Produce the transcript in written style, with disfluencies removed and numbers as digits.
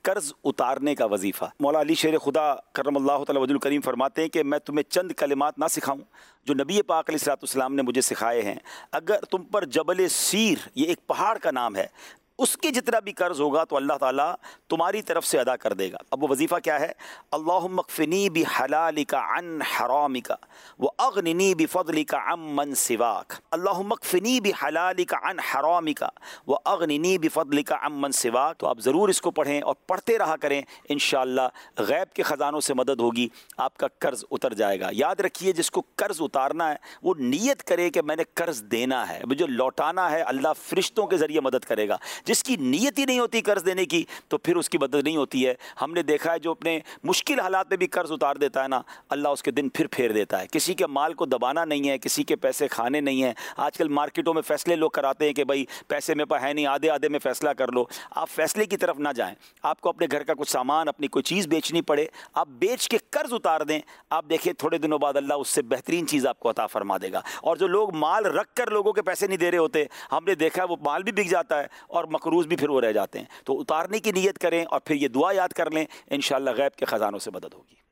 قرض اتارنے کا وظیفہ۔ مولا علی شیر خدا کرم اللہ تعالی وجہ الکریم فرماتے ہیں کہ میں تمہیں چند کلمات نہ سکھاؤں جو نبی پاک علیہ الصلوۃ والسلام نے مجھے سکھائے ہیں، اگر تم پر جبل سیر، یہ ایک پہاڑ کا نام ہے، اس کے جتنا بھی قرض ہوگا تو اللہ تعالیٰ تمہاری طرف سے ادا کر دے گا۔ اب وہ وظیفہ کیا ہے؟ اللہم اکفنی بحلالک عن حرامک واغننی بفضلک عمن سواک، اللہم اکفنی بحلالک عن حرامک واغننی بفضلک عمن سواک۔ تو آپ ضرور اس کو پڑھیں اور پڑھتے رہا کریں، انشاءاللہ غیب کے خزانوں سے مدد ہوگی، آپ کا قرض اتر جائے گا۔ یاد رکھیے جس کو قرض اتارنا ہے وہ نیت کرے کہ میں نے قرض دینا ہے، مجھے لوٹانا ہے، اللہ فرشتوں کے ذریعے مدد کرے گا۔ جس کی نیت ہی نہیں ہوتی قرض دینے کی تو پھر اس کی مدد نہیں ہوتی ہے۔ ہم نے دیکھا ہے جو اپنے مشکل حالات میں بھی قرض اتار دیتا ہے نا، اللہ اس کے دن پھر پھیر دیتا ہے۔ کسی کے مال کو دبانا نہیں ہے، کسی کے پیسے کھانے نہیں ہیں۔ آج کل مارکیٹوں میں فیصلے لوگ کراتے ہیں کہ بھائی پیسے میرے پاس ہے نہیں، آدھے آدھے میں فیصلہ کر لو۔ آپ فیصلے کی طرف نہ جائیں۔ آپ کو اپنے گھر کا کچھ سامان، اپنی کوئی چیز بیچنی پڑے، آپ بیچ کے قرض اتار دیں، آپ دیکھیں تھوڑے دنوں بعد اللہ اس سے بہترین چیز آپ کو عطا فرما دے گا۔ اور جو لوگ مال رکھ کر لوگوں کے پیسے نہیں دے رہے ہوتے، ہم نے دیکھا ہے وہ مال بھی بک جاتا ہے اور مقروض بھی پھر وہ رہ جاتے ہیں۔ تو اتارنے کی نیت کریں اور پھر یہ دعا یاد کر لیں، انشاءاللہ غیب کے خزانوں سے مدد ہوگی۔